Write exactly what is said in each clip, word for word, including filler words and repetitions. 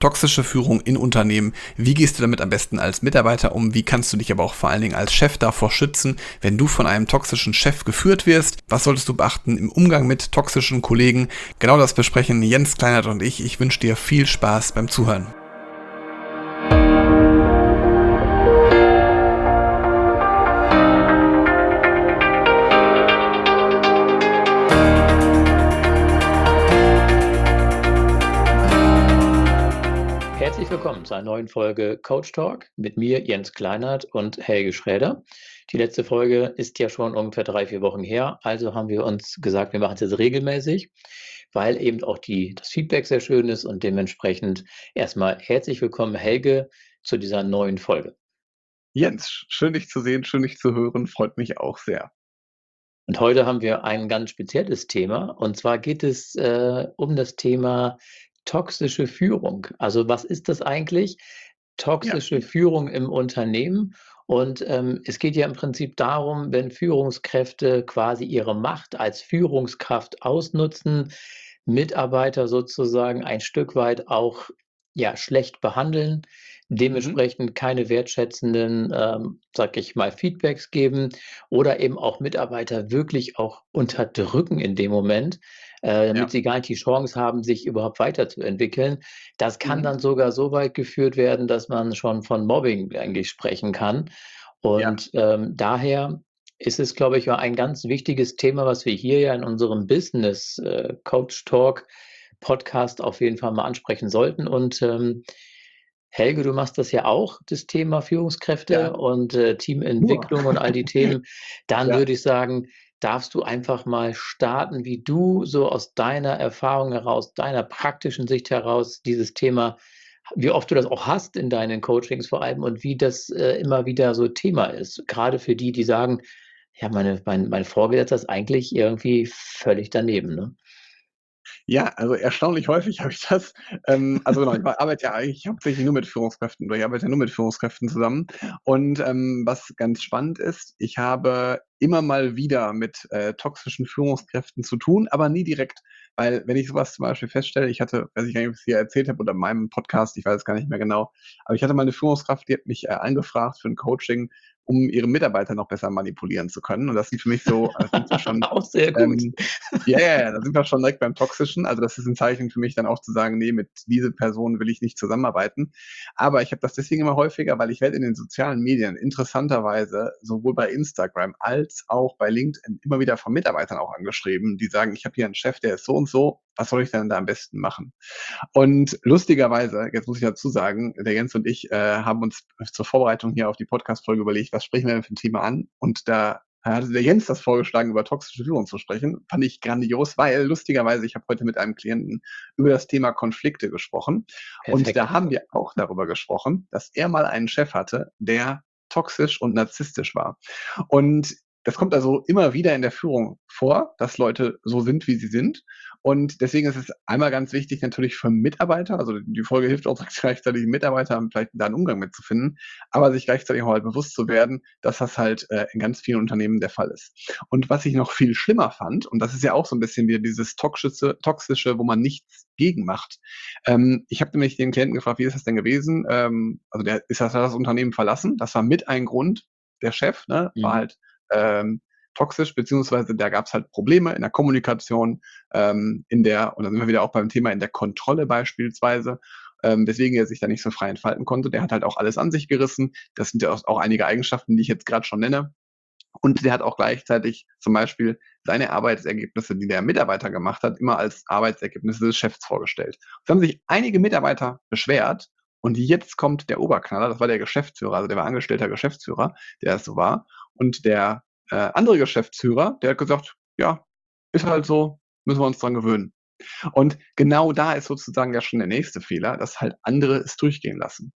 Toxische Führung in Unternehmen. Wie gehst du damit am besten als Mitarbeiter um? Wie kannst du dich aber auch vor allen Dingen als Chef davor schützen, wenn du von einem toxischen Chef geführt wirst? Was solltest du beachten im Umgang mit toxischen Kollegen? Genau das besprechen Jens Kleinert und ich. Ich wünsche dir viel Spaß beim Zuhören. Herzlich willkommen zu einer neuen Folge Coach Talk mit mir, Jens Kleinert und Helge Schräder. Die letzte Folge ist ja schon ungefähr drei, vier Wochen her, also haben wir uns gesagt, wir machen es jetzt regelmäßig, weil eben auch die, das Feedback sehr schön ist und dementsprechend erstmal herzlich willkommen, Helge, zu dieser neuen Folge. Jens, schön dich zu sehen, schön dich zu hören, freut mich auch sehr. Und heute haben wir ein ganz spezielles Thema und zwar geht es äh, um das Thema toxische Führung. Also was ist das eigentlich? Toxische Ja. Führung im Unternehmen. Und ähm, es geht ja im Prinzip darum, wenn Führungskräfte quasi ihre Macht als Führungskraft ausnutzen, Mitarbeiter sozusagen ein Stück weit auch ja, schlecht behandeln, Mhm. dementsprechend keine wertschätzenden, ähm, sag ich mal, Feedbacks geben oder eben auch Mitarbeiter wirklich auch unterdrücken in dem Moment, äh, damit Ja. sie gar nicht die Chance haben, sich überhaupt weiterzuentwickeln. Das kann Mhm. dann sogar so weit geführt werden, dass man schon von Mobbing eigentlich sprechen kann. Ja. Und ähm, daher ist es, glaube ich, ja ein ganz wichtiges Thema, was wir hier ja in unserem Business äh, Coach Talk Podcast auf jeden Fall mal ansprechen sollten. Und ähm, Helge, du machst das ja auch, das Thema Führungskräfte Ja. und äh, Nur. Teamentwicklung und all die Themen. Dann Ja. würde ich sagen, darfst du einfach mal starten, wie du so aus deiner Erfahrung heraus, deiner praktischen Sicht heraus dieses Thema, wie oft du das auch hast in deinen Coachings vor allem und wie das äh, immer wieder so Thema ist. Gerade für die, die sagen, ja, meine, mein, mein Vorgesetzter ist eigentlich irgendwie völlig daneben. Ne? Ja, also erstaunlich häufig habe ich das. Ähm, also genau, ich arbeite ja eigentlich hauptsächlich nur mit Führungskräften oder ich arbeite ja nur mit Führungskräften zusammen. Und ähm, was ganz spannend ist, ich habe immer mal wieder mit äh, toxischen Führungskräften zu tun, aber nie direkt. Weil wenn ich sowas zum Beispiel feststelle, ich hatte, weiß ich gar nicht, ob ich es hier erzählt habe oder in meinem Podcast, ich weiß es gar nicht mehr genau, aber ich hatte mal eine Führungskraft, die hat mich äh, angefragt für ein Coaching, um ihre Mitarbeiter noch besser manipulieren zu können. Und das sind für mich so, das sind wir schon Auch sehr gut. ähm, ja, ja, ja, da sind wir schon direkt beim Toxischen. Also das ist ein Zeichen für mich dann auch zu sagen, nee, mit dieser Person will ich nicht zusammenarbeiten. Aber ich habe das deswegen immer häufiger, weil ich werde in den sozialen Medien interessanterweise sowohl bei Instagram als auch bei LinkedIn immer wieder von Mitarbeitern auch angeschrieben, die sagen, ich habe hier einen Chef, der ist so und so, was soll ich denn da am besten machen? Und lustigerweise, jetzt muss ich dazu sagen, der Jens und ich äh, haben uns zur Vorbereitung hier auf die Podcast-Folge überlegt, was sprechen wir denn für ein Thema an? Und da hatte der Jens das vorgeschlagen, über toxische Führung zu sprechen. Fand ich grandios, weil lustigerweise, ich habe heute mit einem Klienten über das Thema Konflikte gesprochen. Und Perfekt. da haben wir auch darüber gesprochen, dass er mal einen Chef hatte, der toxisch und narzisstisch war. Und das kommt also immer wieder in der Führung vor, dass Leute so sind, wie sie sind. Und deswegen ist es einmal ganz wichtig natürlich für Mitarbeiter, also die Folge hilft auch gleichzeitig den Mitarbeitern vielleicht da einen Umgang mitzufinden, aber sich gleichzeitig auch halt bewusst zu werden, dass das halt äh, in ganz vielen Unternehmen der Fall ist. Und was ich noch viel schlimmer fand, und das ist ja auch so ein bisschen wieder dieses toxische, toxische, wo man nichts gegen macht. Ähm, ich habe nämlich den Klienten gefragt, wie ist das denn gewesen? Ähm, also der ist das, hat das Unternehmen verlassen. Das war mit ein Grund, der Chef, ne, war Mhm. halt ähm, toxisch, beziehungsweise da gab es halt Probleme in der Kommunikation, ähm, in der, und da sind wir wieder auch beim Thema in der Kontrolle beispielsweise, ähm, weswegen er sich da nicht so frei entfalten konnte. Der hat halt auch alles an sich gerissen. Das sind ja auch, auch einige Eigenschaften, die ich jetzt gerade schon nenne. Und der hat auch gleichzeitig zum Beispiel seine Arbeitsergebnisse, die der Mitarbeiter gemacht hat, immer als Arbeitsergebnisse des Chefs vorgestellt. Es haben sich einige Mitarbeiter beschwert und jetzt kommt der Oberknaller, das war der Geschäftsführer, also der war angestellter Geschäftsführer, der es so war. Und der äh, andere Geschäftsführer, der hat gesagt, ja, ist halt so, müssen wir uns dran gewöhnen. Und genau da ist sozusagen ja schon der nächste Fehler, dass halt andere es durchgehen lassen.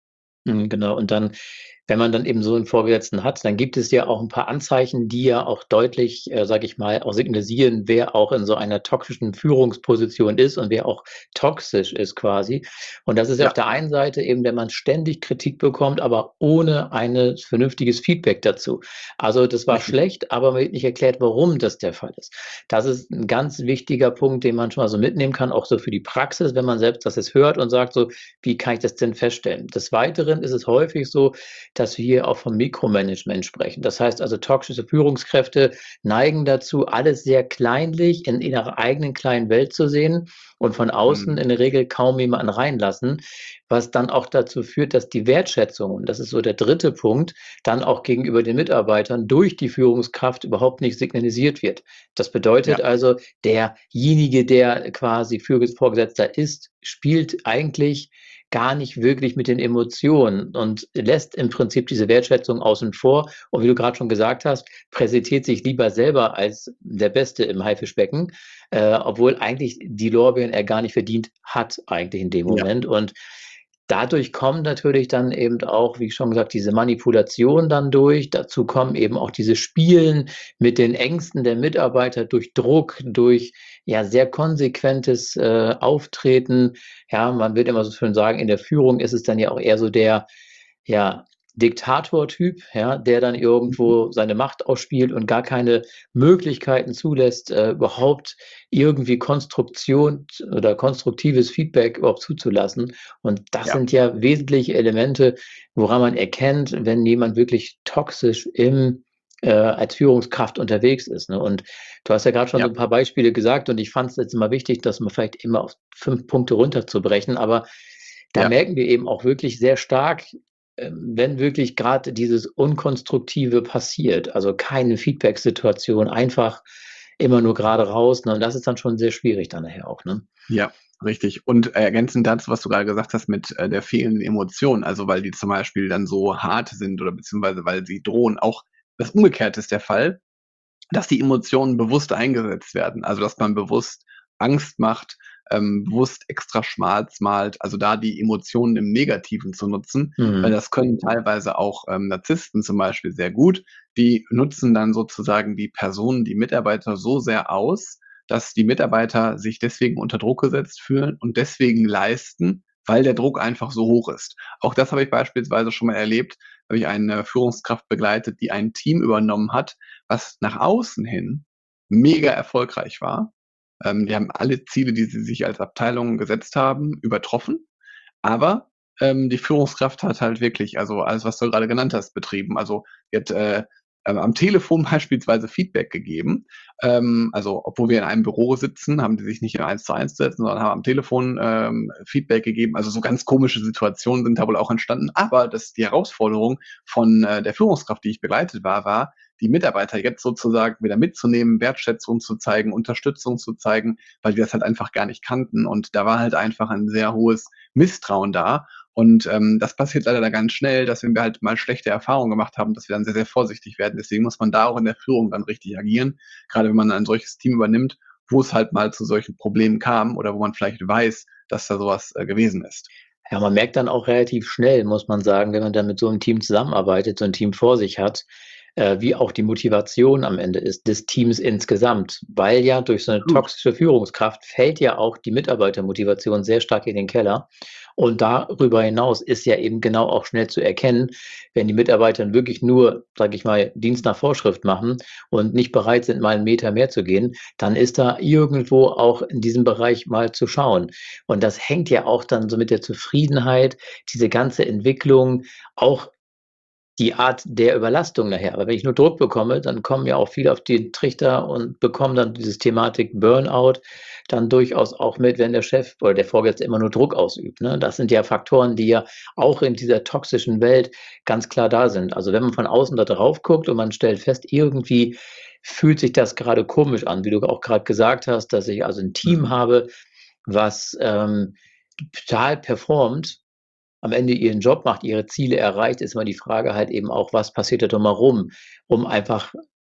Mhm, genau. Und dann, wenn man dann eben so einen Vorgesetzten hat, dann gibt es ja auch ein paar Anzeichen, die ja auch deutlich, äh, sage ich mal, auch signalisieren, wer auch in so einer toxischen Führungsposition ist und wer auch toxisch ist quasi. Und das ist ja auf Ja. der einen Seite eben, wenn man ständig Kritik bekommt, aber ohne ein vernünftiges Feedback dazu. Also, das war Richtig. schlecht, aber mir wird nicht erklärt, warum das der Fall ist. Das ist ein ganz wichtiger Punkt, den man schon mal so mitnehmen kann, auch so für die Praxis, wenn man selbst das jetzt hört und sagt so: „Wie kann ich das denn feststellen?“ Des Weiteren ist es häufig so, dass wir hier auch vom Mikromanagement sprechen. Das heißt also, toxische Führungskräfte neigen dazu, alles sehr kleinlich in ihrer eigenen kleinen Welt zu sehen und von außen Mhm. in der Regel kaum jemanden reinlassen, was dann auch dazu führt, dass die Wertschätzung, und das ist so der dritte Punkt, dann auch gegenüber den Mitarbeitern durch die Führungskraft überhaupt nicht signalisiert wird. Das bedeutet Ja. also, derjenige, der quasi Fürges Vorgesetzter ist, spielt eigentlich gar nicht wirklich mit den Emotionen und lässt im Prinzip diese Wertschätzung außen vor. Und wie du gerade schon gesagt hast, präsentiert sich lieber selber als der Beste im Haifischbecken, äh, obwohl eigentlich die Lorbeeren er gar nicht verdient hat eigentlich in dem Ja. Moment. Und dadurch kommt natürlich dann eben auch, wie schon gesagt, diese Manipulation dann durch. Dazu kommen eben auch diese Spielen mit den Ängsten der Mitarbeiter durch Druck, durch ja sehr konsequentes äh, Auftreten. Ja, man wird immer so schön sagen, in der Führung ist es dann ja auch eher so der, ja, Diktatortyp, ja, der dann Mhm. irgendwo seine Macht ausspielt und gar keine Möglichkeiten zulässt, äh, überhaupt irgendwie Konstruktion oder konstruktives Feedback überhaupt zuzulassen. Und das Ja. sind ja wesentliche Elemente, woran man erkennt, wenn jemand wirklich toxisch im äh, als Führungskraft unterwegs ist, ne? Und du hast ja gerade schon so Ja. ein paar Beispiele gesagt und ich fand es jetzt immer wichtig, das mal vielleicht immer auf fünf Punkte runterzubrechen, aber da Ja. merken wir eben auch wirklich sehr stark, ähm, wenn wirklich gerade dieses Unkonstruktive passiert, also keine Feedback-Situation, einfach immer nur gerade raus, ne? Und das ist dann schon sehr schwierig dann nachher auch, ne? Ja, richtig. Und äh, ergänzend dazu, was du gerade gesagt hast mit, äh, der fehlenden Emotion, also weil die zum Beispiel dann so hart sind oder beziehungsweise weil sie drohen. Auch das Umgekehrte ist der Fall, dass die Emotionen bewusst eingesetzt werden. Also, dass man bewusst Angst macht, ähm, bewusst extra schwarz malt, also da die Emotionen im Negativen zu nutzen. Weil Mhm. das können teilweise auch, ähm, Narzissten zum Beispiel sehr gut. Die nutzen dann sozusagen die Personen, die Mitarbeiter so sehr aus, dass die Mitarbeiter sich deswegen unter Druck gesetzt fühlen und deswegen leisten, weil der Druck einfach so hoch ist. Auch das habe ich beispielsweise schon mal erlebt, habe ich eine Führungskraft begleitet, die ein Team übernommen hat, was nach außen hin mega erfolgreich war. Ähm, die haben alle Ziele, die sie sich als Abteilung gesetzt haben, übertroffen. Aber, ähm, die Führungskraft hat halt wirklich, also alles, was du gerade genannt hast, betrieben. Also, die hat, äh, ähm, am Telefon beispielsweise Feedback gegeben. Ähm, also, obwohl wir in einem Büro sitzen, haben die sich nicht in eins zu eins gesetzt, sondern haben am Telefon, ähm, Feedback gegeben. Also, so ganz komische Situationen sind da wohl auch entstanden. Aber das die Herausforderung von, äh, der Führungskraft, die ich begleitet war, war, die Mitarbeiter jetzt sozusagen wieder mitzunehmen, Wertschätzung zu zeigen, Unterstützung zu zeigen, weil die das halt einfach gar nicht kannten. Und da war halt einfach ein sehr hohes Misstrauen da. Und ähm, das passiert leider da ganz schnell, dass wenn wir halt mal schlechte Erfahrungen gemacht haben, dass wir dann sehr, sehr vorsichtig werden. Deswegen muss man da auch in der Führung dann richtig agieren, gerade wenn man ein solches Team übernimmt, wo es halt mal zu solchen Problemen kam oder wo man vielleicht weiß, dass da sowas äh, gewesen ist. Ja, man merkt dann auch relativ schnell, muss man sagen, wenn man dann mit so einem Team zusammenarbeitet, so ein Team vor sich hat, äh, wie auch die Motivation am Ende ist des Teams insgesamt. Weil ja durch so eine Absolut. toxische Führungskraft fällt ja auch die Mitarbeitermotivation sehr stark in den Keller. Und darüber hinaus ist ja eben genau auch schnell zu erkennen, wenn die Mitarbeiter wirklich nur, sage ich mal, Dienst nach Vorschrift machen und nicht bereit sind, mal einen Meter mehr zu gehen, dann ist da irgendwo auch in diesem Bereich mal zu schauen. Und das hängt ja auch dann so mit der Zufriedenheit, diese ganze Entwicklung, auch die Art der Überlastung nachher. Aber wenn ich nur Druck bekomme, dann kommen ja auch viele auf den Trichter und bekommen dann dieses Thematik Burnout dann durchaus auch mit, wenn der Chef oder der Vorgesetzte immer nur Druck ausübt, ne? Das sind ja Faktoren, die ja auch in dieser toxischen Welt ganz klar da sind. Also, wenn man von außen da drauf guckt und man stellt fest, irgendwie fühlt sich das gerade komisch an, wie du auch gerade gesagt hast, dass ich also ein Team Mhm. habe, was, ähm, total performt, am Ende ihren Job macht, ihre Ziele erreicht, ist immer die Frage halt eben auch, was passiert da drumherum, um einfach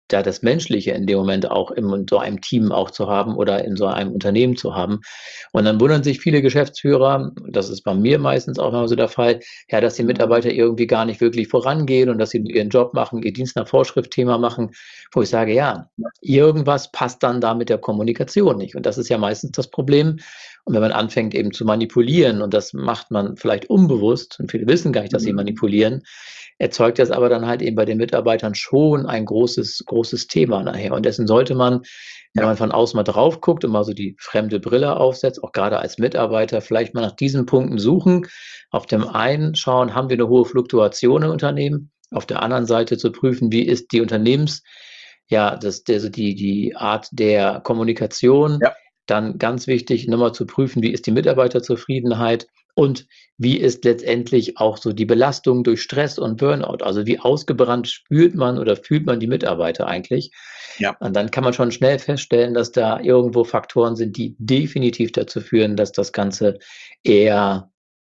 da das Menschliche in dem Moment auch in so einem Team auch zu haben oder in so einem Unternehmen zu haben. Und dann wundern sich viele Geschäftsführer, das ist bei mir meistens auch immer so der Fall, ja, dass die Mitarbeiter irgendwie gar nicht wirklich vorangehen und dass sie ihren Job machen, ihr Dienst nach Vorschrift-Thema machen, wo ich sage, ja, irgendwas passt dann da mit der Kommunikation nicht. Und das ist ja meistens das Problem. Und wenn man anfängt eben zu manipulieren, und das macht man vielleicht unbewusst, und viele wissen gar nicht, dass sie manipulieren, erzeugt das aber dann halt eben bei den Mitarbeitern schon ein großes, großes Thema nachher. Und dessen sollte man, wenn Ja. man von außen mal drauf guckt und mal so die fremde Brille aufsetzt, auch gerade als Mitarbeiter, vielleicht mal nach diesen Punkten suchen. Auf dem einen schauen, haben wir eine hohe Fluktuation im Unternehmen? Auf der anderen Seite zu prüfen, wie ist die Unternehmens, ja, das, also die, die Art der Kommunikation. Ja. Dann ganz wichtig, nochmal zu prüfen, wie ist die Mitarbeiterzufriedenheit und wie ist letztendlich auch so die Belastung durch Stress und Burnout? Also wie ausgebrannt spürt man oder fühlt man die Mitarbeiter eigentlich? Ja. Und dann kann man schon schnell feststellen, dass da irgendwo Faktoren sind, die definitiv dazu führen, dass das Ganze eher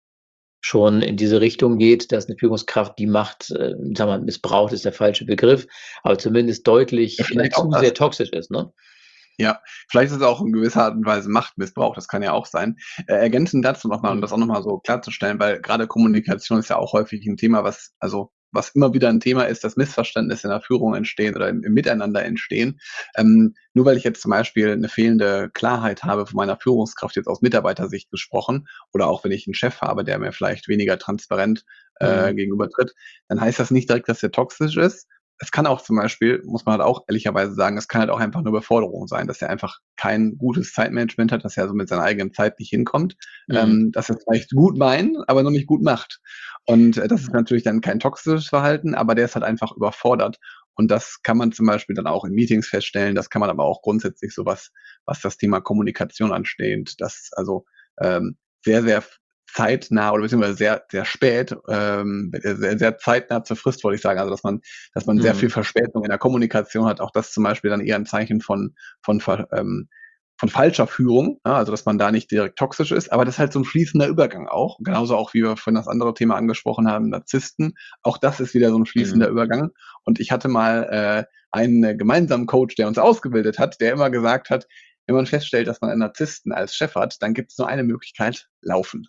schon in diese Richtung geht, dass eine Führungskraft die Macht, äh, sagen wir, missbraucht ist der falsche Begriff, aber zumindest deutlich Ja, äh, vielleicht auch zu das. sehr toxisch ist, ne? Ja, vielleicht ist es auch in gewisser Art und Weise Machtmissbrauch, das kann ja auch sein. Äh, ergänzend dazu noch mal, um Mhm. das auch noch mal so klarzustellen, weil gerade Kommunikation ist ja auch häufig ein Thema, was also was immer wieder ein Thema ist, dass Missverständnisse in der Führung entstehen oder im, im Miteinander entstehen. Ähm, nur weil ich jetzt zum Beispiel eine fehlende Klarheit habe von meiner Führungskraft jetzt aus Mitarbeitersicht gesprochen oder auch wenn ich einen Chef habe, der mir vielleicht weniger transparent äh, Mhm. gegenübertritt, dann heißt das nicht direkt, dass er toxisch ist. Es kann auch zum Beispiel, muss man halt auch ehrlicherweise sagen, es kann halt auch einfach eine Überforderung sein, dass er einfach kein gutes Zeitmanagement hat, dass er so mit seiner eigenen Zeit nicht hinkommt, Mhm. ähm, dass er es vielleicht gut meint, aber noch nicht gut macht. Und äh, das ist natürlich dann kein toxisches Verhalten, aber der ist halt einfach überfordert. Und das kann man zum Beispiel dann auch in Meetings feststellen. Das kann man aber auch grundsätzlich so was, was das Thema Kommunikation ansteht, dass also ähm, sehr, sehr zeitnah oder beziehungsweise sehr, sehr spät, ähm, sehr, sehr zeitnah zur Frist, wollte ich sagen. Also dass man, dass man sehr Mhm. viel Verspätung in der Kommunikation hat. Auch das zum Beispiel dann eher ein Zeichen von, von, ver- ähm, von falscher Führung, ja, also dass man da nicht direkt toxisch ist, aber das ist halt so ein fließender Übergang auch. Genauso auch, wie wir vorhin das andere Thema angesprochen haben, Narzissten. Auch das ist wieder so ein fließender Mhm. Übergang. Und ich hatte mal äh, einen äh, gemeinsamen Coach, der uns ausgebildet hat, der immer gesagt hat, wenn man feststellt, dass man einen Narzissten als Chef hat, dann gibt es nur eine Möglichkeit, laufen.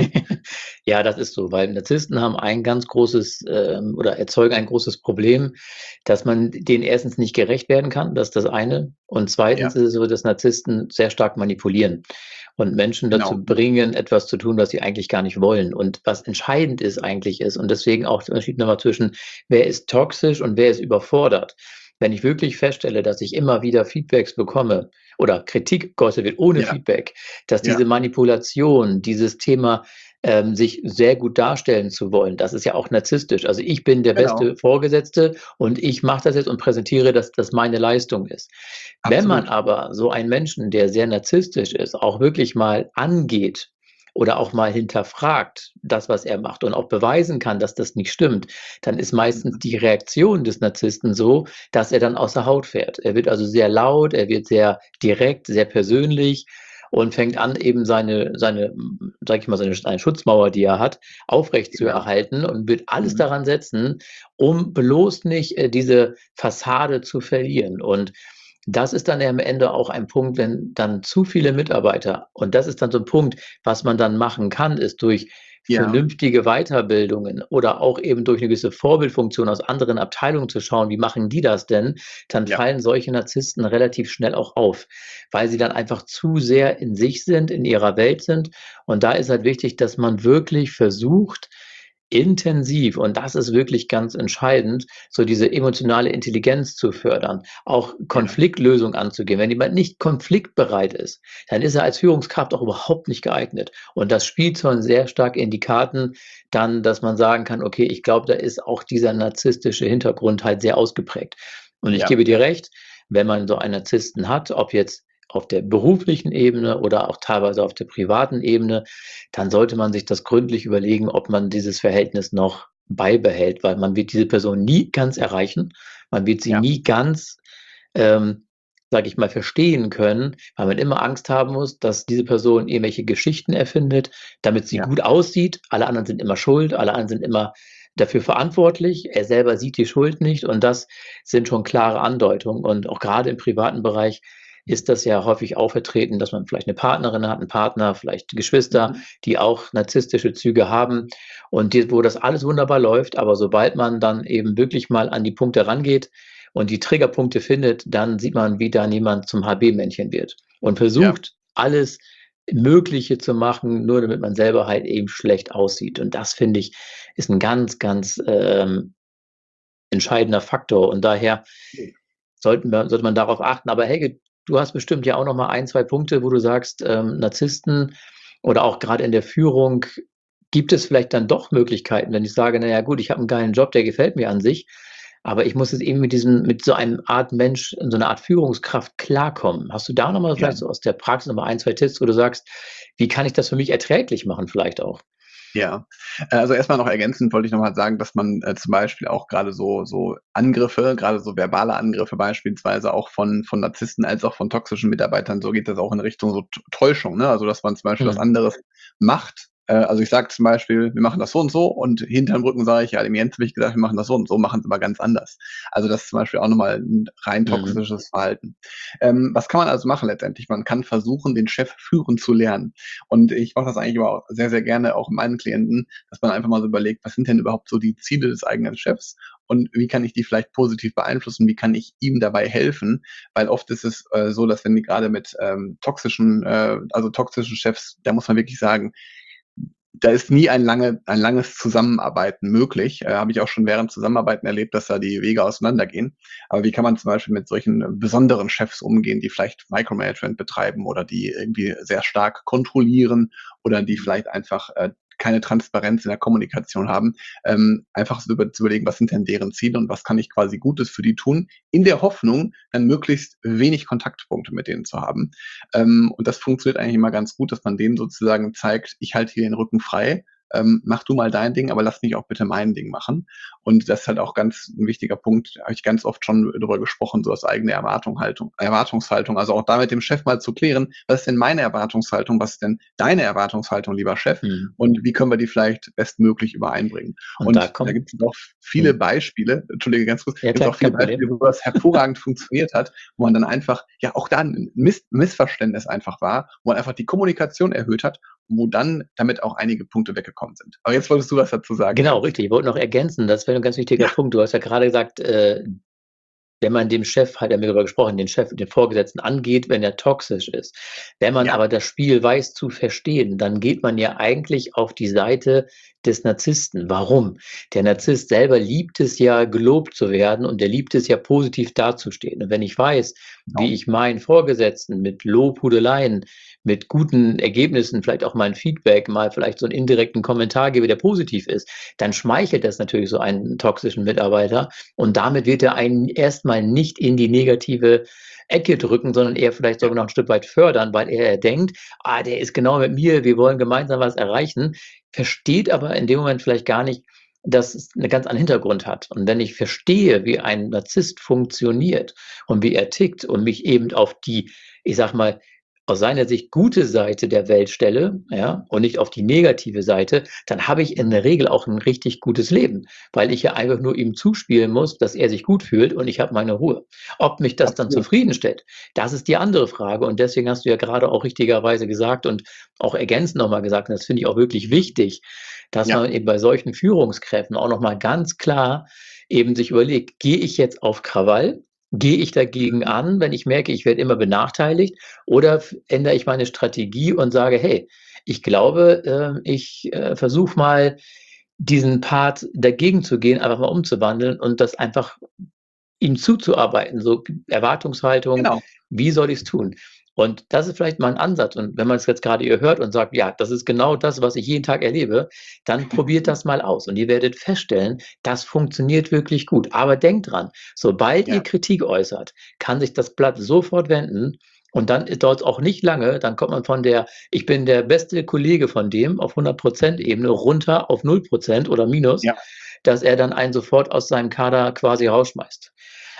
Ja, das ist so, weil Narzissten haben ein ganz großes ähm, oder erzeugen ein großes Problem, dass man denen erstens nicht gerecht werden kann, das ist das eine. Und zweitens Ja, ist es so, dass Narzissten sehr stark manipulieren und Menschen genau. dazu bringen, etwas zu tun, was sie eigentlich gar nicht wollen. Und was entscheidend ist eigentlich ist, und deswegen auch der Unterschied nochmal zwischen, wer ist toxisch und wer ist überfordert. Wenn ich wirklich feststelle, dass ich immer wieder Feedbacks bekomme oder Kritik geäußert wird ohne Ja, Feedback, dass ja, diese Manipulation, dieses Thema, ähm, sich sehr gut darstellen zu wollen, das ist ja auch narzisstisch. Also ich bin der genau. beste Vorgesetzte und ich mache das jetzt und präsentiere, dass das meine Leistung ist. Wenn man Absolut. aber so einen Menschen, der sehr narzisstisch ist, auch wirklich mal angeht oder auch mal hinterfragt, das, was er macht und auch beweisen kann, dass das nicht stimmt, dann ist meistens Mhm. die Reaktion des Narzissten so, dass er dann aus der Haut fährt. Er wird also sehr laut, er wird sehr direkt, sehr persönlich und fängt an, eben seine, seine, sag ich mal, seine, seine Schutzmauer, die er hat, aufrecht zu Genau. erhalten und wird alles Mhm. daran setzen, um bloß nicht äh, diese Fassade zu verlieren. Und das ist dann ja am Ende auch ein Punkt, wenn dann zu viele Mitarbeiter, und das ist dann so ein Punkt, was man dann machen kann, ist durch Ja, vernünftige Weiterbildungen oder auch eben durch eine gewisse Vorbildfunktion aus anderen Abteilungen zu schauen, wie machen die das denn? Dann ja, fallen solche Narzissten relativ schnell auch auf, weil sie dann einfach zu sehr in sich sind, in ihrer Welt sind. Und da ist halt wichtig, dass man wirklich versucht, intensiv, und das ist wirklich ganz entscheidend, so diese emotionale Intelligenz zu fördern, auch ja, Konfliktlösung anzugehen. Wenn jemand nicht konfliktbereit ist, dann ist er als Führungskraft auch überhaupt nicht geeignet. Und das spielt schon sehr stark in die Karten, dann, dass man sagen kann, okay, ich glaube, da ist auch dieser narzisstische Hintergrund halt sehr ausgeprägt. Und ich ja, gebe dir recht, wenn man so einen Narzissten hat, ob jetzt auf der beruflichen Ebene oder auch teilweise auf der privaten Ebene, dann sollte man sich das gründlich überlegen, ob man dieses Verhältnis noch beibehält, weil man wird diese Person nie ganz erreichen. Man wird sie ja, nie ganz, ähm, sage ich mal, verstehen können, weil man immer Angst haben muss, dass diese Person irgendwelche Geschichten erfindet, damit sie ja, gut aussieht. Alle anderen sind immer schuld, alle anderen sind immer dafür verantwortlich, er selber sieht die Schuld nicht und das sind schon klare Andeutungen. Und auch gerade im privaten Bereich ist das ja häufig auch vertreten, dass man vielleicht eine Partnerin hat, einen Partner, vielleicht Geschwister, Mhm. die auch narzisstische Züge haben und die, wo das alles wunderbar läuft, aber sobald man dann eben wirklich mal an die Punkte rangeht und die Triggerpunkte findet, dann sieht man, wie dann jemand zum H B-Männchen wird und Ja. versucht, alles Mögliche zu machen, nur damit man selber halt eben schlecht aussieht. Und das, finde ich, ist ein ganz, ganz ähm, entscheidender Faktor. Und daher sollten wir, sollte man darauf achten. Aber Helge, du hast bestimmt ja auch noch mal ein, zwei Punkte, wo du sagst, ähm, Narzissten oder auch gerade in der Führung, gibt es vielleicht dann doch Möglichkeiten, wenn ich sage, naja gut, ich habe einen geilen Job, der gefällt mir an sich, aber ich muss jetzt eben mit diesem, mit so einem Art Mensch, so einer Art Führungskraft klarkommen. Hast du da noch mal Ja. vielleicht so aus der Praxis noch mal ein, zwei Tipps, wo du sagst, wie kann ich das für mich erträglich machen vielleicht auch? Ja, äh, also erstmal noch ergänzend wollte ich noch mal sagen, dass man, äh, zum Beispiel auch gerade so so Angriffe, gerade so verbale Angriffe beispielsweise auch von von Narzissten als auch von toxischen Mitarbeitern, so geht das auch in Richtung so T Täuschung, ne? Also, dass man zum Beispiel was Mhm. anderes macht. Äh, also, ich sage zum Beispiel: „Wir machen das so und so“, und hinterm Rücken sage ich: „Ja, dem Jens habe ich gesagt, wir machen das so und so, machen es aber ganz anders.“ Also, das ist zum Beispiel auch noch mal 'n rein Mhm. toxisches Verhalten. Ähm, was kann man also machen letztendlich? Man kann versuchen, den Chef führen zu lernen. Und ich mache das eigentlich aber auch sehr, sehr gerne auch mit meinen Klienten, dass man einfach mal so überlegt, was sind denn überhaupt so die Ziele des eigenen Chefs und wie kann ich die vielleicht positiv beeinflussen? Wie kann ich ihm dabei helfen? Weil oft ist es äh, so, dass wenn die gerade mit ähm, toxischen, äh, also toxischen Chefs, da muss man wirklich sagen, da ist nie ein lange ein langes Zusammenarbeiten möglich. Äh, habe ich auch schon während Zusammenarbeiten erlebt, dass da die Wege auseinandergehen. Aber wie kann man zum Beispiel mit solchen äh, besonderen Chefs umgehen, die vielleicht Micromanagement betreiben oder die irgendwie sehr stark kontrollieren oder die vielleicht einfach äh, keine Transparenz in der Kommunikation haben, ähm, einfach so über, zu überlegen, was sind denn deren Ziele und was kann ich quasi Gutes für die tun, in der Hoffnung, dann möglichst wenig Kontaktpunkte mit denen zu haben. Ähm, und das funktioniert eigentlich immer ganz gut, dass man denen sozusagen zeigt, ich halte hier den Rücken frei, ähm, mach du mal dein Ding, aber lass mich auch bitte mein Ding machen. Und das ist halt auch ganz ein wichtiger Punkt, da habe ich ganz oft schon drüber gesprochen, so als eigene Erwartung, Haltung, Erwartungshaltung. Also auch da mit dem Chef mal zu klären, was ist denn meine Erwartungshaltung, was ist denn deine Erwartungshaltung, lieber Chef? Mhm. Und wie können wir die vielleicht bestmöglich übereinbringen? Und da Und da kommt, gibt es auch viele mhm. Beispiele, entschuldige ganz kurz, Ja gibt es klar, auch viele kein Beispiele, Problem. wo das hervorragend funktioniert hat, wo man dann einfach, ja, auch da ein Miss Missverständnis einfach war, wo man einfach die Kommunikation erhöht hat, wo dann damit auch einige Punkte weggekommen sind. Aber jetzt wolltest du was dazu sagen, Genau, Jens. richtig. Ich wollte noch ergänzen, das wäre 'n ganz wichtiger Ja, Punkt. Du hast ja gerade gesagt, äh, wenn man dem Chef, hat er mir darüber gesprochen, den Chef, den Vorgesetzten angeht, wenn er toxisch ist. Wenn man ja, aber das Spiel weiß zu verstehen, dann geht man ja eigentlich auf die Seite des Narzissten. Warum? Der Narzisst selber liebt es ja, gelobt zu werden und er liebt es ja, positiv dazustehen. Und wenn ich weiß, wie genau. ich meinen Vorgesetzten mit Lobhudeleien, mit guten Ergebnissen, vielleicht auch mal ein Feedback, mal vielleicht so einen indirekten Kommentar gebe, der positiv ist, dann schmeichelt das natürlich so einen toxischen Mitarbeiter und damit wird er einen erstmal nicht in die negative Ecke drücken, sondern eher vielleicht Ja, sogar noch ein Stück weit fördern, weil er denkt: „Ah, der ist genau mit mir, wir wollen gemeinsam was erreichen“, versteht aber in dem Moment vielleicht gar nicht, dass es 'ne ganz anderen Hintergrund hat. Und wenn ich verstehe, wie ein Narzisst funktioniert und wie er tickt und mich eben auf die, ich sage mal, aus seiner Sicht gute Seite der Welt stelle, ja, und nicht auf die negative Seite, dann habe ich in der Regel auch ein richtig gutes Leben, weil ich ja einfach nur ihm zuspielen muss, dass er sich gut fühlt und ich habe meine Ruhe. Ob mich das dann absolut. zufriedenstellt, das ist die andere Frage. Und deswegen hast du ja gerade auch richtigerweise gesagt und auch ergänzend noch mal gesagt, und das finde ich auch wirklich wichtig, dass Ja, man eben bei solchen Führungskräften auch noch mal ganz klar eben sich überlegt: „Gehe ich jetzt auf Krawall? Gehe ich dagegen mhm, an, wenn ich merke, ich werde immer benachteiligt? Oder f ändere ich meine Strategie und sage: „Hey, ich glaube, ähm, ich, äh, versuche mal, diesen Part dagegen zu gehen, einfach mal umzuwandeln und das einfach ihm zuzuarbeiten, so Erwartungshaltung, genau. wie soll ich's tun?“ Und das ist vielleicht mal 'n Ansatz. Und wenn man's jetzt grade hier hört und sagt: „Ja, das ist genau das, was ich jeden Tag erlebe“, dann probiert das mal aus und ihr werdet feststellen, das funktioniert wirklich gut. Aber denkt dran, sobald Ja, ihr Kritik äußert, kann sich das Blatt sofort wenden und dann dauert's auch nicht lange, dann kommt man von der „Ich bin der beste Kollege von dem“ auf hundert Prozent Ebene runter auf null Prozent oder Minus, ja, dass er dann einen sofort aus seinem Kader quasi rausschmeißt.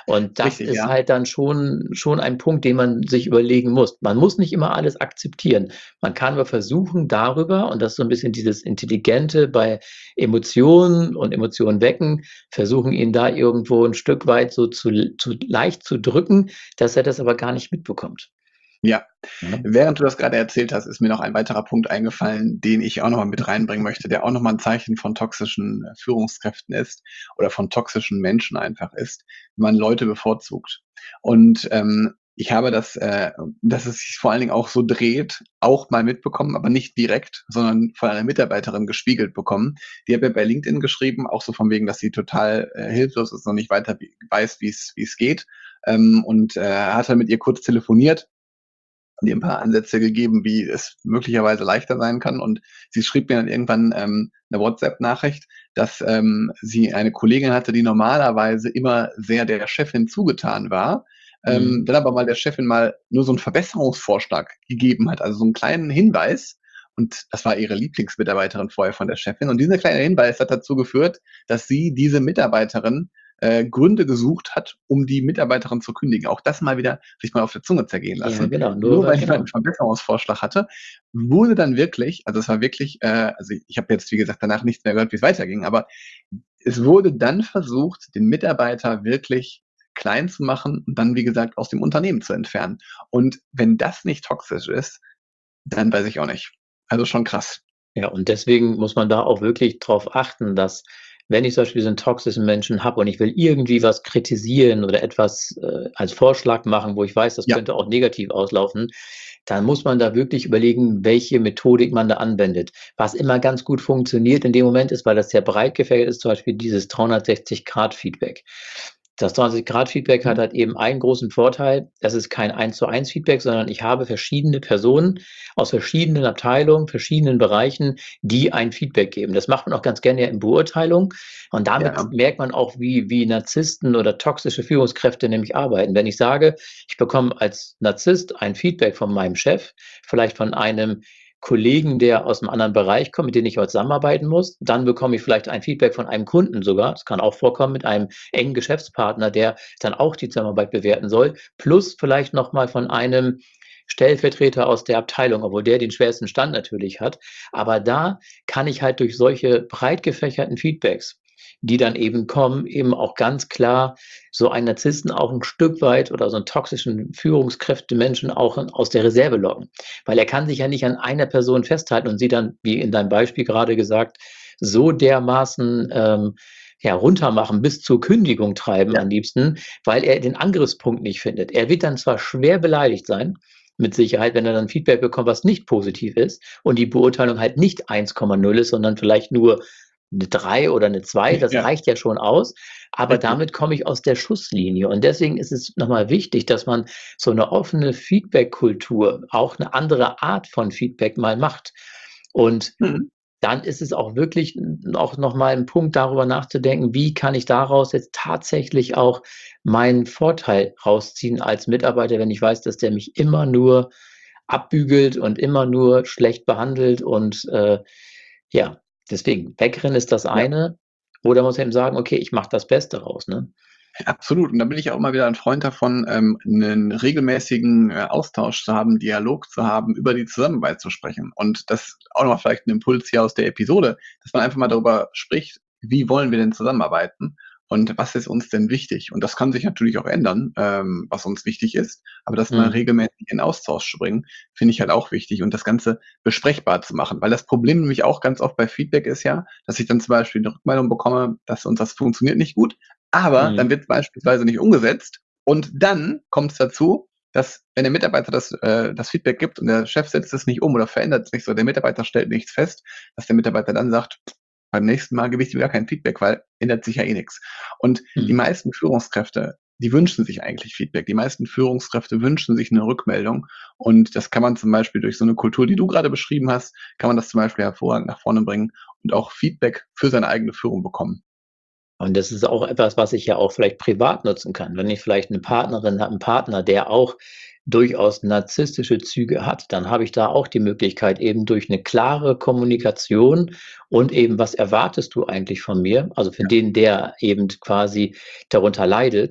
Und das Richtig, ist ja. halt dann schon schon ein Punkt, den man sich überlegen muss. Man muss nicht immer alles akzeptieren. Man kann aber versuchen, darüber, und das ist so ein bisschen dieses Intelligente bei Emotionen und Emotionen wecken, versuchen, ihn da irgendwo ein Stück weit so zu zu leicht zu drücken, dass er das aber gar nicht mitbekommt, Ja. ne? Während du das gerade erzählt hast, ist mir noch ein weiterer Punkt eingefallen, den ich auch noch mal mit reinbringen möchte, der auch noch mal 'n Zeichen von toxischen, äh, Führungskräften ist oder von toxischen Menschen einfach ist, wenn man Leute bevorzugt. Und, ähm, ich habe das, äh dass es sich vor allen Dingen auch so dreht, auch mal mitbekommen, aber nicht direkt, sondern von einer Mitarbeiterin gespiegelt bekommen. Die hat mir bei LinkedIn geschrieben, auch so von wegen, dass sie total, äh, hilflos ist und nicht weiter wie weiß, wie's wie's geht, ähm, und, äh, hat dann mit ihr kurz telefoniert, mir ein paar Ansätze gegeben, wie es möglicherweise leichter sein kann. Und sie schrieb mir dann irgendwann ähm, 'ne WhatsApp-Nachricht, dass ähm, sie eine Kollegin hatte, die normalerweise immer sehr der Chefin zugetan war, ähm, Mhm. dann aber mal der Chefin mal nur so 'n Verbesserungsvorschlag gegeben hat, also so 'n kleinen Hinweis. Und das war ihre Lieblingsmitarbeiterin vorher von der Chefin. Und dieser kleine Hinweis hat dazu geführt, dass sie diese Mitarbeiterin äh, Gründe gesucht hat, um die Mitarbeiterin zu kündigen. Auch das mal wieder sich mal auf der Zunge zergehen Ja, lassen. genau, nur Nur weil weil jemand genau. 'n Verbesserungsvorschlag hatte, wurde dann wirklich also es war wirklich äh, also ich habe jetzt, wie gesagt, danach nichts mehr gehört, wie's weiterging, aber es wurde dann versucht, den Mitarbeiter wirklich klein zu machen und dann, wie gesagt, aus dem Unternehmen zu entfernen. Und wenn das nicht toxisch ist, dann weiß ich auch nicht. Also schon krass. Ja, und deswegen muss man da auch wirklich drauf achten, dass, wenn ich zum Beispiel diesen toxischen Menschen habe und ich will irgendwie was kritisieren oder etwas, äh, als Vorschlag machen, wo ich weiß, das Ja, könnte auch negativ auslaufen, dann muss man da wirklich überlegen, welche Methodik man da anwendet. Was immer ganz gut funktioniert in dem Moment ist, weil das sehr breit gefächert ist, zum Beispiel dieses dreihundertsechzig-Grad-Feedback. Das dreihundertsechzig-Grad-Feedback hat mhm, halt eben einen großen Vorteil: Es ist kein Eins-zu-eins-Feedback, sondern ich habe verschiedene Personen aus verschiedenen Abteilungen, verschiedenen Bereichen, die ein Feedback geben. Das macht man auch ganz gerne ja in Beurteilung, und damit ja, merkt man auch, wie wie Narzissten oder toxische Führungskräfte nämlich arbeiten. Wenn ich sage, ich bekomme als Narzisst ein Feedback von meinem Chef, vielleicht von einem Kollegen, der aus einem anderen Bereich kommt, mit dem ich heute zusammenarbeiten muss, dann bekomme ich vielleicht ein Feedback von einem Kunden sogar. Das kann auch vorkommen, mit einem engen Geschäftspartner, der dann auch die Zusammenarbeit bewerten soll, plus vielleicht noch mal von einem Stellvertreter aus der Abteilung, obwohl der den schwersten Stand natürlich hat. Aber da kann ich halt durch solche breit gefächerten Feedbacks, die dann eben kommen, eben auch ganz klar so einen Narzissten auch ein Stück weit oder so einen toxischen Führungskräftemenschen auch aus der Reserve locken. Weil er kann sich ja nicht an einer Person festhalten und sie dann, wie in deinem Beispiel gerade gesagt, so dermaßen, ähm, ja, runtermachen, bis zur Kündigung treiben ja, am liebsten, weil er den Angriffspunkt nicht findet. Er wird dann zwar schwer beleidigt sein, mit Sicherheit, wenn er dann Feedback bekommt, was nicht positiv ist und die Beurteilung halt nicht eins Komma null ist, sondern vielleicht nur eine drei oder eine zwei. Das ja, reicht ja schon aus, aber richtig. damit komme ich aus der Schusslinie, und deswegen ist es nochmal wichtig, dass man so eine offene Feedback-Kultur, auch eine andere Art von Feedback mal macht. Und Mhm. dann ist es auch wirklich n auch noch mal 'n Punkt, darüber nachzudenken: Wie kann ich daraus jetzt tatsächlich auch meinen Vorteil rausziehen als Mitarbeiter, wenn ich weiß, dass der mich immer nur abbügelt und immer nur schlecht behandelt, und, äh, ja, deswegen wegrennen ist das Ja. eine, oder man muss eben sagen: „Okay, ich mache das Beste raus“, ne? Absolut. Und da bin ich auch immer wieder ein Freund davon, ähm, 'nen regelmäßigen, äh, Austausch zu haben, Dialog zu haben, über die Zusammenarbeit zu sprechen. Und das auch noch mal vielleicht 'n Impuls hier aus der Episode, dass man einfach mal darüber spricht: Wie wollen wir denn zusammenarbeiten und was ist uns denn wichtig? Und das kann sich natürlich auch ändern, ähm, was uns wichtig ist, aber das mal Mhm. regelmäßig in Austausch zu bringen, finde ich halt auch wichtig und das Ganze besprechbar zu machen. Weil das Problem nämlich auch ganz oft bei Feedback ist ja, dass ich dann zum Beispiel 'ne Rückmeldung bekomme, dass uns das funktioniert nicht gut, aber dann Mhm. wird beispielsweise nicht umgesetzt und dann kommt es dazu, dass, wenn der Mitarbeiter das äh, das Feedback gibt und der Chef setzt es nicht um oder verändert es nicht so, der Mitarbeiter stellt nichts fest, dass der Mitarbeiter dann sagt: „Beim nächsten Mal gebe ich dir gar kein Feedback, weil ändert sich ja eh nix.“ Und die Mhm. meisten Führungskräfte, die wünschen sich eigentlich Feedback. Die meisten Führungskräfte wünschen sich 'ne Rückmeldung und das kann man zum Beispiel durch so 'ne Kultur, die du grade beschrieben hast, kann man das zum Beispiel hervorragend nach vorne bringen und auch Feedback für seine eigene Führung bekommen. Und das ist auch etwas, was ich ja auch vielleicht privat nutzen kann. Wenn ich vielleicht eine Partnerin habe, 'n Partner, der auch durchaus narzisstische Züge hat, dann habe ich da auch die Möglichkeit, eben durch eine klare Kommunikation und eben: „Was erwartest du eigentlich von mir?“ Also, für Ja, den, der eben quasi darunter leidet,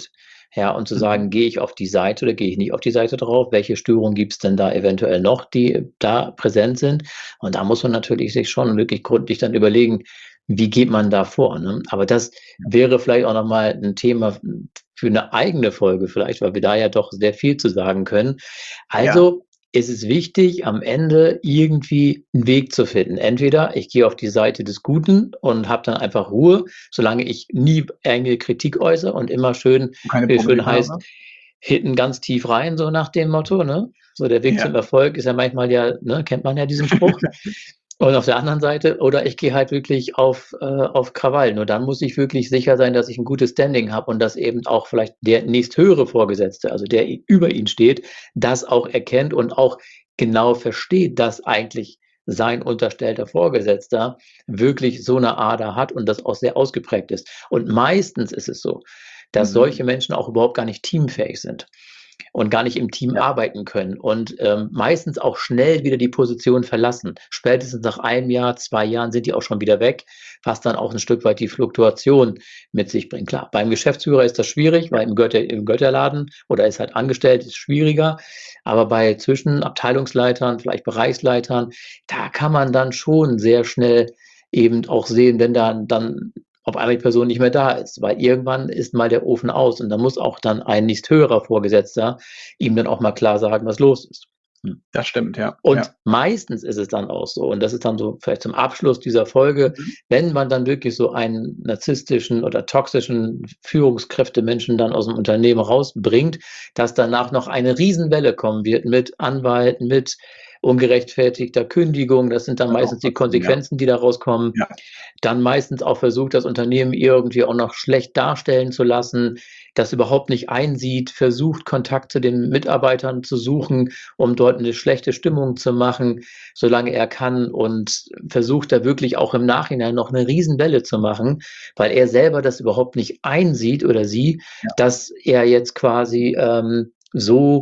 Ja, und zu Mhm. sagen, gehe ich auf die Seite oder gehe ich nicht auf die Seite drauf? Welche Störungen gibt es denn da eventuell noch, die da präsent sind? Und da muss man natürlich sich schon wirklich gründlich dann überlegen, wie geht man da vor, ne? Aber das wäre vielleicht auch noch mal 'n Thema für eine eigene Folge vielleicht, weil wir da ja doch sehr viel zu sagen können. Ja, Also, ist es wichtig, am Ende irgendwie einen Weg zu finden. Entweder ich gehe auf die Seite des Guten und habe dann einfach Ruhe, solange ich nie eigene Kritik äußere und immer schön, und keine wie es schön Probleme heißt, habe. hinten ganz tief rein, so nach dem Motto, ne? So der Weg zum Ja. Erfolg ist ja manchmal ja, ne, kennt man ja diesen Spruch. Und auf der anderen Seite oder ich gehe halt wirklich auf, äh, auf Krawall. Nur dann muss ich wirklich sicher sein, dass ich ein gutes Standing habe und dass eben auch vielleicht der nächsthöhere Vorgesetzte, also der i über ihn steht, das auch erkennt und auch genau versteht, dass eigentlich sein unterstellter Vorgesetzter wirklich so eine Ader hat und das auch sehr ausgeprägt ist. Und meistens ist es so, dass Mhm. solche Menschen auch überhaupt gar nicht teamfähig sind und gar nicht im Team Ja. arbeiten können und, ähm, meistens auch schnell wieder die Position verlassen. Spätestens nach einem Jahr, zwei Jahren sind die auch schon wieder weg, was dann auch ein Stück weit die Fluktuation mit sich bringt. Klar, beim Geschäftsführer ist das schwierig, weil im Götter im Götterladen oder ist halt angestellt, ist schwieriger. Aber bei Zwischenabteilungsleitern, vielleicht Bereichsleitern, da kann man dann schon sehr schnell eben auch sehen, wenn da dann auf einmal die Person nicht mehr da ist, weil irgendwann ist mal der Ofen aus und da muss auch dann ein nächsthöherer Vorgesetzter ihm dann auch mal klar sagen, was los ist. Hm. Das stimmt, ja. Und Ja. meistens ist es dann auch so, und das ist dann so vielleicht zum Abschluss dieser Folge, Mhm. wenn man dann wirklich so einen narzisstischen oder toxischen Führungskräftemenschen dann aus dem Unternehmen rausbringt, dass danach noch eine Riesenwelle kommen wird mit Anwalt, mit ungerechtfertigter Kündigung. Das sind dann Kann auch meistens die passieren, ja. Konsequenzen, die daraus kommen. Ja. Dann meistens auch versucht, das Unternehmen irgendwie auch noch schlecht darstellen zu lassen, das überhaupt nicht einsieht, versucht, Kontakt zu den Mitarbeitern zu suchen, um dort eine schlechte Stimmung zu machen, solange er kann und versucht da wirklich auch im Nachhinein noch eine Riesenwelle zu machen, weil er selber das überhaupt nicht einsieht oder sie, Ja. dass er jetzt quasi, ähm, so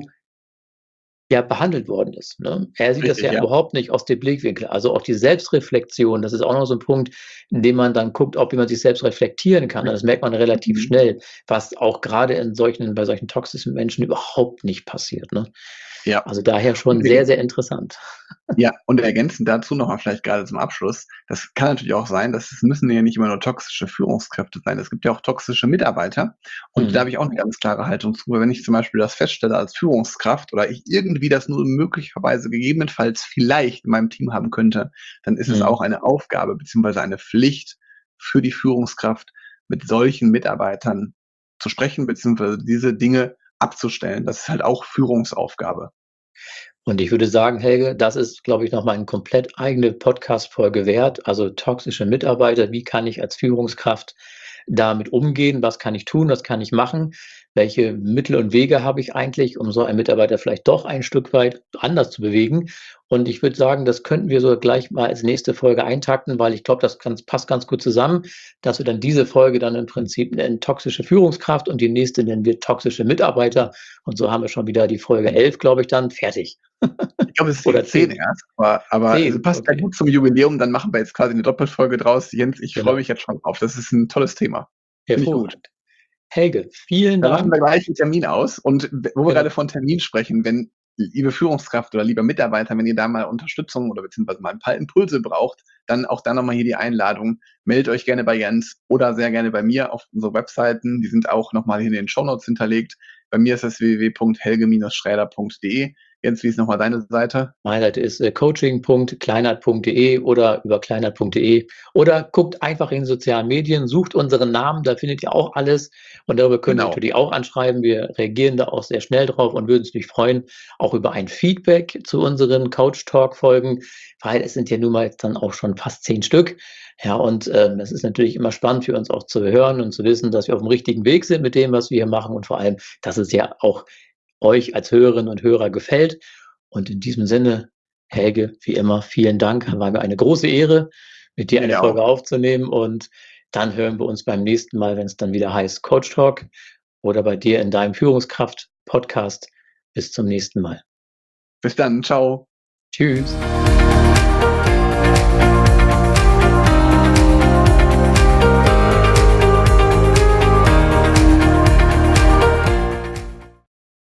ja behandelt worden ist, ne? Er sieht das Richtig, ja ja. überhaupt nicht aus dem Blickwinkel. Also, auch die Selbstreflexion, das ist auch noch so 'n Punkt, in dem man dann guckt, ob jemand sich selbst reflektieren kann. Und das merkt man relativ Mhm. schnell, was auch grade in solchen bei solchen toxischen Menschen überhaupt nicht passiert, ne? Ja. Also, daher schon Und sehr, sehr interessant. Ja, und ergänzend dazu noch mal vielleicht gerade zum Abschluss. Das kann natürlich auch sein, dass es müssen ja nicht immer nur toxische Führungskräfte sein. Es gibt ja auch toxische Mitarbeiter. Und da habe Mhm. ich auch eine ganz klare Haltung zu. Wenn ich zum Beispiel das feststelle als Führungskraft oder ich irgendwie das nur möglicherweise gegebenenfalls vielleicht in meinem Team haben könnte, dann ist es Mhm. auch eine Aufgabe beziehungsweise eine Pflicht für die Führungskraft, mit solchen Mitarbeitern zu sprechen beziehungsweise diese Dinge abzustellen. Das ist halt auch Führungsaufgabe. Und ich würde sagen, Helge, das ist, glaube ich, noch mal 'ne komplett eigene Podcast-Folge wert. Also, toxische Mitarbeiter, wie kann ich als Führungskraft damit umgehen? Was kann ich tun? Was kann ich machen? Welche Mittel und Wege habe ich eigentlich, um so einen Mitarbeiter vielleicht doch ein Stück weit anders zu bewegen? Und ich würde sagen, das könnten wir so gleich mal als nächste Folge eintakten, weil ich glaube, das ganz passt ganz gut zusammen, dass wir dann diese Folge dann im Prinzip nennen toxische Führungskraft und die nächste nennen wir toxische Mitarbeiter. Und so haben wir schon wieder die Folge elf, glaube ich, dann fertig. Ich glaube, es ist die Oder zehn zehn. erst, aber aber es zehn, passt ja okay, gut zum Jubiläum, dann machen wir jetzt quasi 'ne Doppelfolge draus. Jens, ich freue mich genau. jetzt schon drauf. Das ist 'n tolles Thema. Finde ich gut. Hervorragend. Helge, vielen Dann machen wir Dank. gleich 'n Termin aus und w wo wir grade Genau. von Termin sprechen, wenn liebe Führungskraft oder lieber Mitarbeiter, wenn ihr da mal Unterstützung oder beziehungsweise mal 'n paar Impulse braucht, dann auch da noch mal hier die Einladung. Meldet euch gerne bei Jens oder sehr gerne bei mir auf unsere Webseiten. Die sind auch noch mal hier in den Shownotes hinterlegt. Bei mir ist das w w w punkt helge schräder punkt de. Jens, wie ist noch mal deine Seite? Meine Seite ist äh, coaching punkt kleinert punkt de oder über kleinert punkt de oder guckt einfach in den sozialen Medien, sucht unseren Namen, da findet ihr auch alles und darüber könnt ihr Genau. natürlich auch anschreiben. Wir reagieren da auch sehr schnell drauf und würden uns natürlich freuen, auch über ein Feedback zu unseren Couch Talk Folgen, weil es sind ja nun mal jetzt dann auch schon fast zehn Stück. Ja, und ähm, es ist natürlich immer spannend für uns auch zu hören und zu wissen, dass wir auf dem richtigen Weg sind mit dem, was wir hier machen und vor allem, dass es ja auch euch als Hörerinnen und Hörer gefällt. Und in diesem Sinne, Helge, wie immer, vielen Dank. War mir eine große Ehre, mit dir eine Mir auch. Folge aufzunehmen. Und dann hören wir uns beim nächsten Mal, wenn es dann wieder heißt Coach Talk oder bei dir in deinem Führungskraft-Podcast. Bis zum nächsten Mal. Bis dann. Tschau. Tschüss.